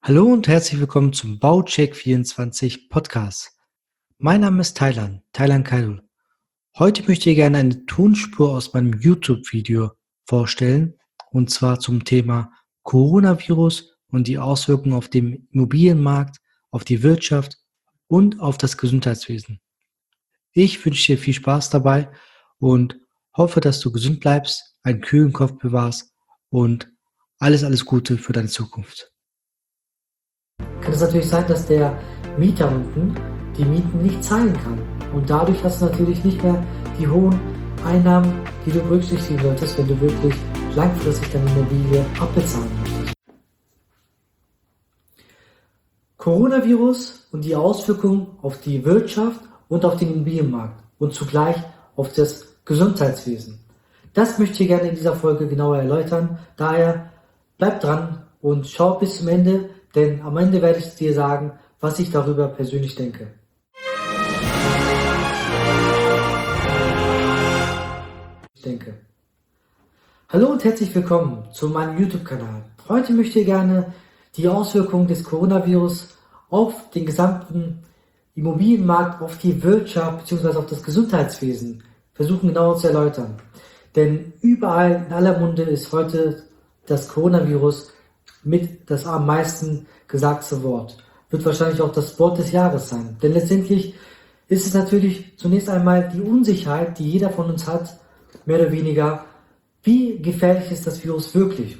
Hallo und herzlich willkommen zum Baucheck24 Podcast. Mein Name ist Taylan Kaidul. Heute möchte ich gerne eine Tonspur aus meinem YouTube-Video vorstellen, und zwar zum Thema Coronavirus und die Auswirkungen auf den Immobilienmarkt, auf die Wirtschaft und auf das Gesundheitswesen. Ich wünsche dir viel Spaß dabei und hoffe, dass du gesund bleibst, einen kühlen Kopf bewahrst und alles Gute für deine Zukunft. Kann es natürlich sein, dass der Mieter unten die Mieten nicht zahlen kann. Und dadurch hast du natürlich nicht mehr die hohen Einnahmen, die du berücksichtigen solltest, wenn du wirklich langfristig deine Immobilie abbezahlen möchtest. Coronavirus und die Auswirkungen auf die Wirtschaft und auf den Immobilienmarkt und zugleich auf das Gesundheitswesen. Das möchte ich gerne in dieser Folge genauer erläutern. Daher bleib dran und schau bis zum Ende, denn am Ende werde ich dir sagen, was ich darüber persönlich denke. Hallo und herzlich willkommen zu meinem YouTube-Kanal. Heute möchte ich gerne die Auswirkungen des Coronavirus auf den gesamten Immobilienmarkt, auf die Wirtschaft bzw. auf das Gesundheitswesen versuchen genauer zu erläutern. Denn überall in aller Munde ist heute das Coronavirus mit das am meisten gesagte Wort. Wird wahrscheinlich auch das Wort des Jahres sein. Denn letztendlich ist es natürlich zunächst einmal die Unsicherheit, die jeder von uns hat, mehr oder weniger, wie gefährlich ist das Virus wirklich?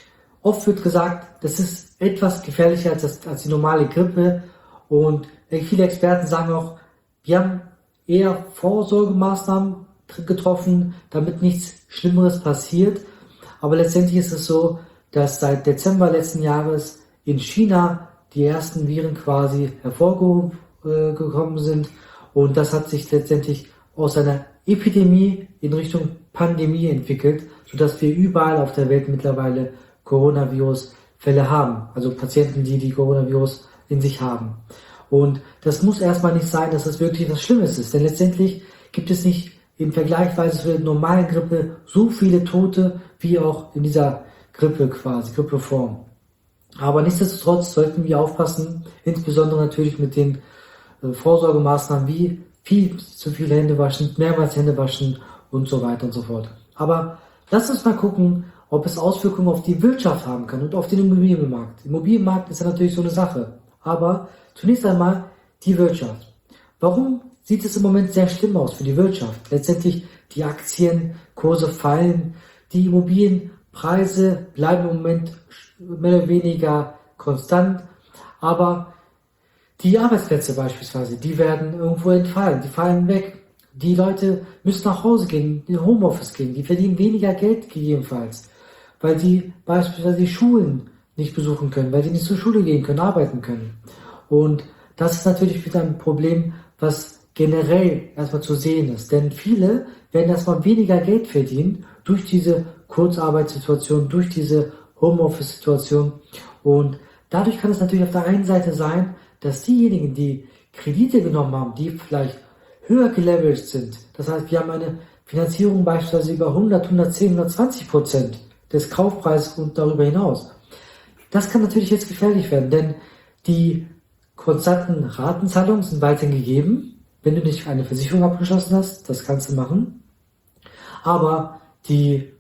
Oft wird gesagt, das ist etwas gefährlicher als die normale Grippe und viele Experten sagen auch, wir haben eher Vorsorgemaßnahmen getroffen, damit nichts Schlimmeres passiert. Aber letztendlich ist es so, dass seit Dezember letzten Jahres in China die ersten Viren quasi hervorgekommen sind und das hat sich letztendlich aus einer Epidemie in Richtung Pandemie entwickelt, sodass wir überall auf der Welt mittlerweile Coronavirus-Fälle haben, also Patienten, die Coronavirus in sich haben. Und das muss erstmal nicht sein, dass das wirklich was Schlimmes ist, denn letztendlich gibt es nicht im Vergleichsweise zur normalen Grippe so viele Tote wie auch in dieser Grippeform. Aber nichtsdestotrotz sollten wir aufpassen, insbesondere natürlich mit den Vorsorgemaßnahmen wie zu viel Hände waschen, mehrmals Hände waschen und so weiter und so fort. Aber lass uns mal gucken, ob es Auswirkungen auf die Wirtschaft haben kann und auf den Immobilienmarkt. Immobilienmarkt ist ja natürlich so eine Sache. Aber zunächst einmal die Wirtschaft. Warum sieht es im Moment sehr schlimm aus für die Wirtschaft? Letztendlich die Aktienkurse fallen, die Immobilienpreise bleiben im Moment mehr oder weniger konstant, aber die Arbeitsplätze beispielsweise, die werden irgendwo entfallen, die fallen weg. Die Leute müssen nach Hause gehen, in Homeoffice gehen, die verdienen weniger Geld gegebenenfalls, weil die beispielsweise die Schulen nicht besuchen können, weil die nicht zur Schule gehen können, arbeiten können. Und das ist natürlich wieder ein Problem, was generell erstmal zu sehen ist. Denn viele werden erstmal weniger Geld verdienen durch diese Kurzarbeitssituation, durch diese Homeoffice-Situation. Und dadurch kann es natürlich auf der einen Seite sein, dass diejenigen, die Kredite genommen haben, die vielleicht höher gelevelt sind, das heißt, wir haben eine Finanzierung beispielsweise über 100, 110, 120% des Kaufpreises und darüber hinaus. Das kann natürlich jetzt gefährlich werden, denn die konstanten Ratenzahlungen sind weiterhin gegeben. Wenn du nicht eine Versicherung abgeschlossen hast, das kannst du machen. Aber die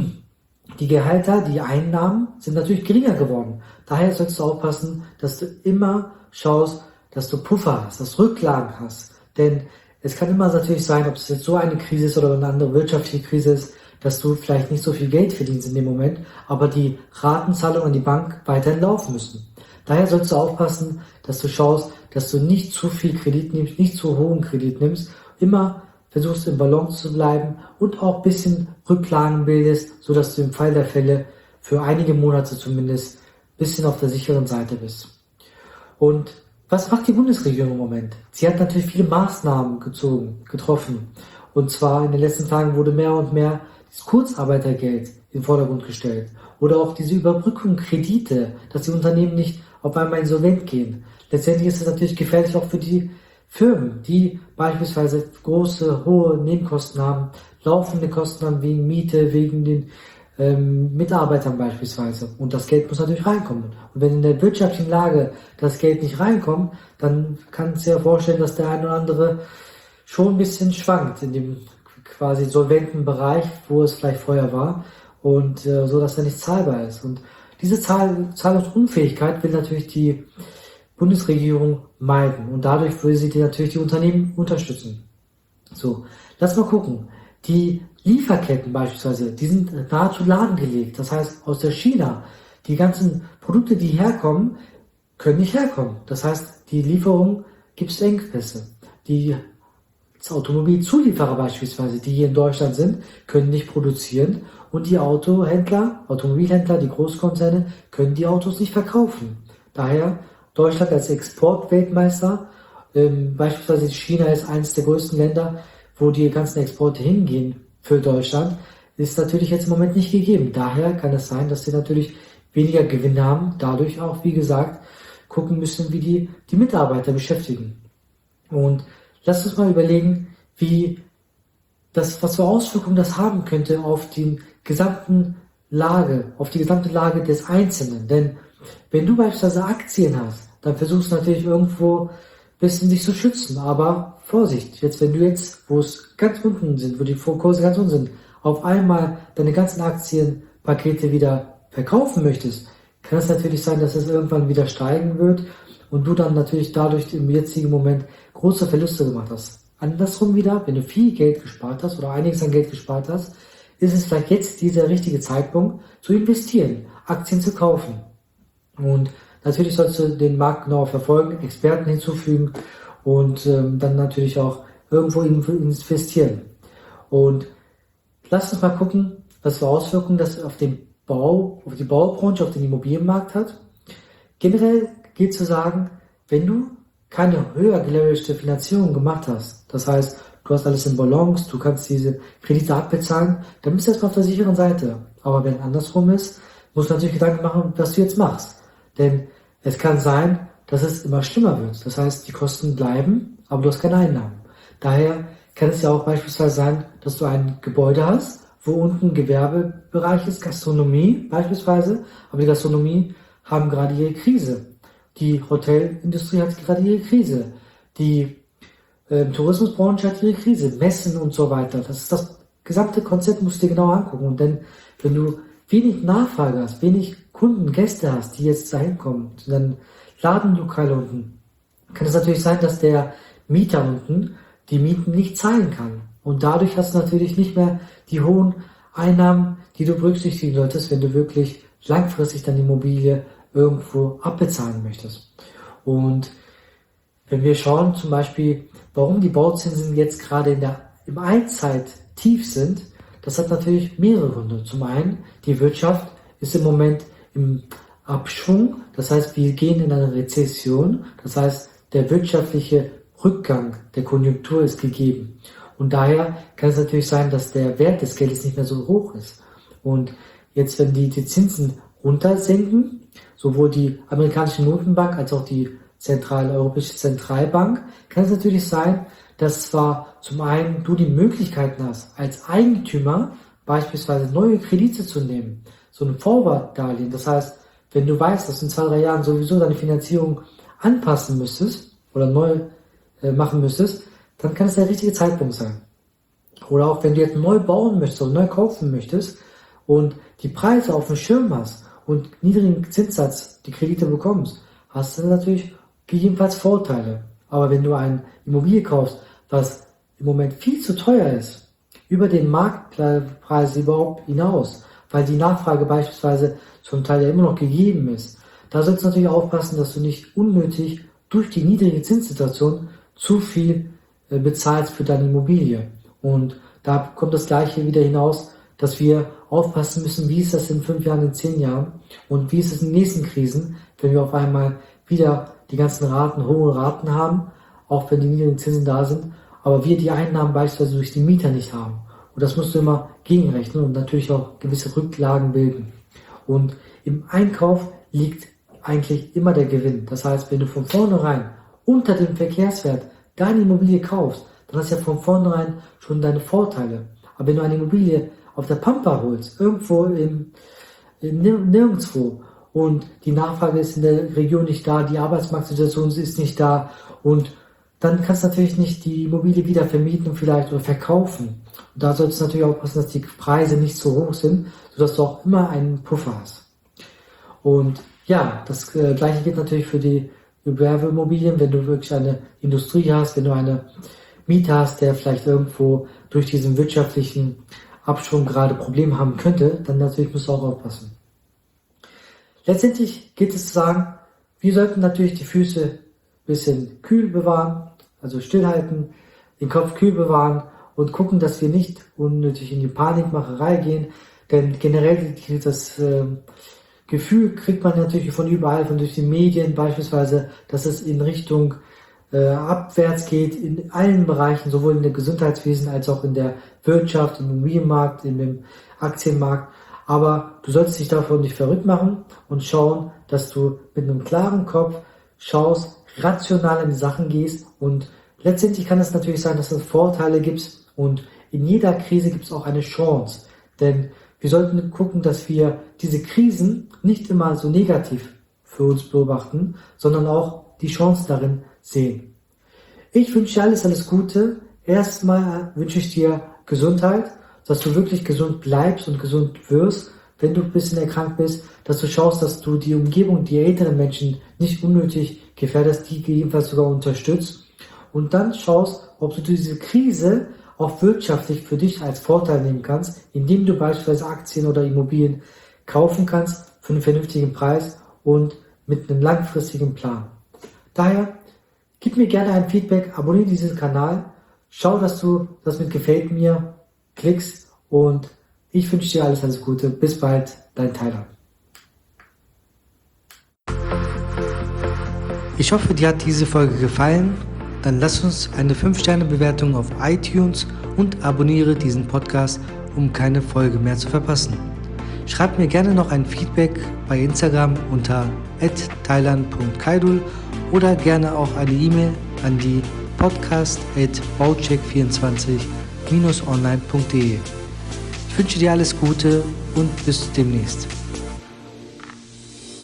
Gehälter, die Einnahmen sind natürlich geringer geworden. Daher solltest du aufpassen, dass du immer schaust, dass du Puffer hast, dass du Rücklagen hast. Denn es kann immer natürlich sein, ob es jetzt so eine Krise ist oder eine andere wirtschaftliche Krise ist, dass du vielleicht nicht so viel Geld verdienst in dem Moment, aber die Ratenzahlungen an die Bank weiterhin laufen müssen. Daher sollst du aufpassen, dass du schaust, dass du nicht zu viel Kredit nimmst, nicht zu hohen Kredit nimmst, immer versuchst im Balance zu bleiben und auch ein bisschen Rücklagen bildest, sodass du im Fall der Fälle für einige Monate zumindest ein bisschen auf der sicheren Seite bist. Und was macht die Bundesregierung im Moment? Sie hat natürlich viele Maßnahmen getroffen. Und zwar in den letzten Tagen wurde mehr und mehr das Kurzarbeitergeld in den Vordergrund gestellt. Oder auch diese Überbrückung Kredite, dass die Unternehmen nicht auf einmal insolvent gehen. Letztendlich ist es natürlich gefährlich auch für die Firmen, die beispielsweise große, hohe Nebenkosten haben, laufende Kosten haben wegen Miete, wegen den Mitarbeitern beispielsweise. Und das Geld muss natürlich reinkommen. Und wenn in der wirtschaftlichen Lage das Geld nicht reinkommt, dann kannst du dir vorstellen, dass der eine oder andere schon ein bisschen schwankt in dem quasi solventen Bereich, wo es vielleicht vorher war, und so, dass er nicht zahlbar ist. Und diese Zahlungsunfähigkeit will natürlich die Bundesregierung meiden. Und dadurch will sie natürlich die Unternehmen unterstützen. So, lass mal gucken. Die Lieferketten beispielsweise, die sind nahezu lahmgelegt. Das heißt, aus der China, die ganzen Produkte, die herkommen, können nicht herkommen. Das heißt, die Lieferung gibt es Engpässe. Die Automobilzulieferer beispielsweise, die hier in Deutschland sind, können nicht produzieren und die Automobilhändler, die Großkonzerne, können die Autos nicht verkaufen. Daher Deutschland als Exportweltmeister, beispielsweise China ist eines der größten Länder, wo die ganzen Exporte hingehen für Deutschland, ist natürlich jetzt im Moment nicht gegeben. Daher kann es sein, dass sie natürlich weniger Gewinne haben, dadurch auch, wie gesagt, gucken müssen, wie die Mitarbeiter beschäftigen. Und lasst uns mal überlegen, was für Auswirkungen das haben könnte auf die gesamte Lage des Einzelnen. Denn wenn du beispielsweise Aktien hast, dann versuchst du natürlich irgendwo ein bisschen dich zu schützen. Aber Vorsicht, wenn du wo es ganz unten sind, wo die Kurse ganz unten sind, auf einmal deine ganzen Aktienpakete wieder verkaufen möchtest, kann es natürlich sein, dass es irgendwann wieder steigen wird und du dann natürlich dadurch im jetzigen Moment große Verluste gemacht hast. Andersrum wieder, wenn du viel Geld gespart hast oder einiges an Geld gespart hast, ist es vielleicht jetzt dieser richtige Zeitpunkt zu investieren, Aktien zu kaufen. Und natürlich sollst du den Markt genau verfolgen, Experten hinzufügen und dann natürlich auch irgendwo investieren. Und lass uns mal gucken, was für Auswirkungen das auf die Baubranche, auf den Immobilienmarkt hat. Generell gilt zu sagen, wenn du keine höher geleveragte Finanzierung gemacht hast, das heißt, du hast alles in Balance, du kannst diese Kredite abbezahlen, dann bist du erstmal auf der sicheren Seite. Aber wenn andersrum ist, musst du natürlich Gedanken machen, was du jetzt machst. Denn es kann sein, dass es immer schlimmer wird. Das heißt, die Kosten bleiben, aber du hast keine Einnahmen. Daher kann es ja auch beispielsweise sein, dass du ein Gebäude hast, wo unten Gewerbebereich ist, Gastronomie beispielsweise, aber die Gastronomie haben gerade ihre Krise. Die Hotelindustrie hat gerade ihre Krise. Die Tourismusbranche hat ihre Krise. Messen und so weiter. Das gesamte Konzept musst du dir genau angucken. Und denn, wenn du wenig Nachfrage hast, wenig Kunden, Gäste hast, die jetzt da hinkommen, zu deinem Ladenlokal unten, kann es natürlich sein, dass der Mieter unten die Mieten nicht zahlen kann. Und dadurch hast du natürlich nicht mehr die hohen Einnahmen, die du berücksichtigen solltest, wenn du wirklich langfristig deine Immobilie irgendwo abbezahlen möchtest. Und wenn wir schauen zum Beispiel, warum die Bauzinsen jetzt gerade im Allzeit tief sind, das hat natürlich mehrere Gründe. Zum einen, die Wirtschaft ist im Moment im Abschwung, das heißt, wir gehen in eine Rezession, das heißt, der wirtschaftliche Rückgang der Konjunktur ist gegeben. Und daher kann es natürlich sein, dass der Wert des Geldes nicht mehr so hoch ist. Und jetzt, wenn die Zinsen runtersenken, sowohl die amerikanische Notenbank als auch die Europäische Zentralbank, kann es natürlich sein, dass zwar zum einen du die Möglichkeiten hast, als Eigentümer beispielsweise neue Kredite zu nehmen, so ein Forward-Darlehen. Das heißt, wenn du weißt, dass du in 2-3 Jahren sowieso deine Finanzierung anpassen müsstest oder neu machen müsstest, dann kann es der richtige Zeitpunkt sein. Oder auch wenn du jetzt neu bauen möchtest oder neu kaufen möchtest und die Preise auf dem Schirm hast und niedrigen Zinssatz die Kredite bekommst, hast du natürlich gegebenenfalls Vorteile. Aber wenn du eine Immobilie kaufst, was im Moment viel zu teuer ist, über den Marktpreis überhaupt hinaus, weil die Nachfrage beispielsweise zum Teil ja immer noch gegeben ist, da sollst du natürlich aufpassen, dass du nicht unnötig durch die niedrige Zinssituation zu viel bezahlst für deine Immobilie. Und da kommt das Gleiche wieder hinaus, dass wir aufpassen müssen, wie ist das in 5 Jahren, in 10 Jahren und wie ist es in den nächsten Krisen, wenn wir auf einmal wieder die ganzen hohe Raten haben, auch wenn die niedrigen Zinsen da sind, aber wir die Einnahmen beispielsweise durch die Mieter nicht haben. Und das musst du immer gegenrechnen und natürlich auch gewisse Rücklagen bilden. Und im Einkauf liegt eigentlich immer der Gewinn. Das heißt, wenn du von vornherein unter dem Verkehrswert deine Immobilie kaufst, dann hast du ja von vornherein schon deine Vorteile. Aber wenn du eine Immobilie auf der Pampa holst, irgendwo nirgendwo, und die Nachfrage ist in der Region nicht da, die Arbeitsmarktsituation ist nicht da, und dann kannst du natürlich nicht die Immobilie wieder vermieten vielleicht oder verkaufen. Und da solltest du natürlich aufpassen, dass die Preise nicht so hoch sind, sodass du auch immer einen Puffer hast. Und ja, das Gleiche gilt natürlich für die Gewerbeimmobilien, wenn du wirklich eine Industrie hast, wenn du eine Mieter hast, der vielleicht irgendwo durch diesen wirtschaftlichen Abschwung gerade Probleme haben könnte, dann natürlich musst du auch aufpassen. Letztendlich gilt es zu sagen, wir sollten natürlich die Füße ein bisschen kühl bewahren, also stillhalten, den Kopf kühl bewahren und gucken, dass wir nicht unnötig in die Panikmacherei gehen, denn generell das Gefühl kriegt man natürlich von überall, von durch die Medien beispielsweise, dass es in Richtung abwärts geht, in allen Bereichen, sowohl in der Gesundheitswesen als auch in der Wirtschaft, im Immobilienmarkt, in dem Aktienmarkt. Aber du solltest dich davon nicht verrückt machen und schauen, dass du mit einem klaren Kopf schaust, rational in die Sachen gehst, und letztendlich kann es natürlich sein, dass es Vorteile gibt, und in jeder Krise gibt es auch eine Chance, denn wir sollten gucken, dass wir diese Krisen nicht immer so negativ für uns beobachten, sondern auch die Chance darin sehen. Ich wünsche dir alles Gute. Erstmal wünsche ich dir Gesundheit, dass du wirklich gesund bleibst und gesund wirst, wenn du ein bisschen erkrankt bist, dass du schaust, dass du die Umgebung, die älteren Menschen nicht unnötig gefährdest, die jedenfalls sogar unterstützt, und dann schaust, ob du diese Krise auch wirtschaftlich für dich als Vorteil nehmen kannst, indem du beispielsweise Aktien oder Immobilien kaufen kannst für einen vernünftigen Preis und mit einem langfristigen Plan. Daher gib mir gerne ein Feedback, abonniere diesen Kanal, schau, dass du das mit Gefällt mir klickst, und ich wünsche dir alles Gute. Bis bald, dein Tyler. Ich hoffe, dir hat diese Folge gefallen. Dann lass uns eine 5-Sterne-Bewertung auf iTunes und abonniere diesen Podcast, um keine Folge mehr zu verpassen. Schreib mir gerne noch ein Feedback bei Instagram unter @thailand.kaidul oder gerne auch eine E-Mail an die podcast@baucheck24-online.de. Ich wünsche dir alles Gute und bis demnächst.